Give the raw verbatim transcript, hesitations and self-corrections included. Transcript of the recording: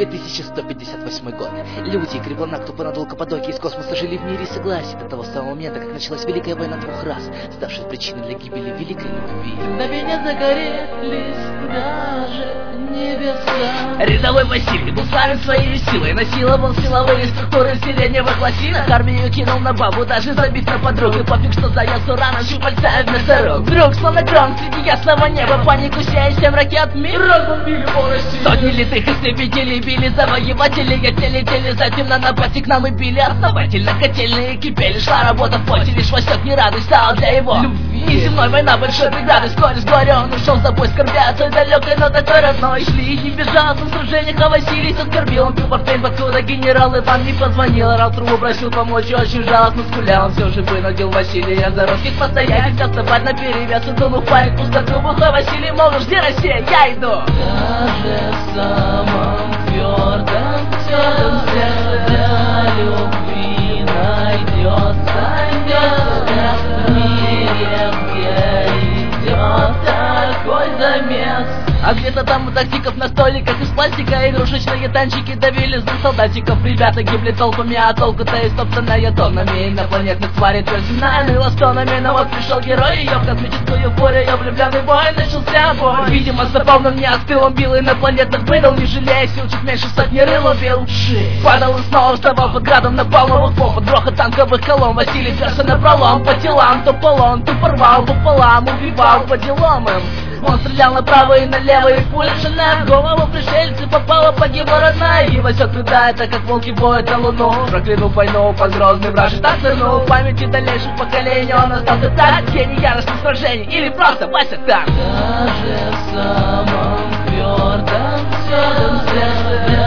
две тысячи сто пятьдесят восьмой год. Люди, Кривлана, кто понадул Каппадокии из космоса, жили в мире и согласии до того самого момента, как началась Великая война двух рас, ставшая причиной для гибели великой любви. На меня загорелись даже небеса. Рядовой Василий был славен своей силой, насиловал силовые структуры сиреневых лосинок. Армию кинул на бабу, даже забив на подруг. И пофиг, что заелся рано, щупальца вместо рук. Вдруг, словно гром среди ясного неба, панику сея семь ракет мир Разбомбили по России. Сотни литых истребителей били завоеватели, те летели, затем на напасти к нам и били основательно. Котельные кипели, шла работа в поте, лишь Васек не радость стал для его любви. И земной война большой преграды, вскоре с горя он ушел за бой, скорбя от той далекой, но такой родной. Шли и не бежал в сражениях, а Василий оскорбил. Он пил портфель, покуда генерал Иван не позвонил. Орал трубу, просил помочь, очень жалостно скулял. Он все же вынудил Василия за русских постоять, взял вставать на перевес, утонув в память пустоту. Бухой Василий, мол, жди, Россия, я иду. Даже в самом твердом сердце для любви найдется место в мире, где идет такой замес. А где-то там у тактиков на столиках из пластика игрушечные танчики давили за солдатиков. Ребята гибли толпами, а толку-то истоптанная тоннами инопланетных тварей, твердина ныла стонами. Но вот пришел герой, ее в космическую бурю, ее влюбленный бой начался бой. Видимо, запал, но не остыл, он бил инопланетных выдал, не жалея сил, чуть меньше сотни рыл убил. Падал и снова вставал под градом на палубах, под грохот танковых колонн. Василий перся на пролом, по телам, то полон, то порвал пополам, убивал по делам им. Он стрелял направо и налево, и пуля в голову пришельцы попала, погибла родная. И Васек рыдает, так как волки воют на луну. Проклянув войну, под грозный вражий так сырнул. В памяти дальнейших поколений он остался так, гений яростных сражений, или просто Вася так. Даже в самом твердом сердце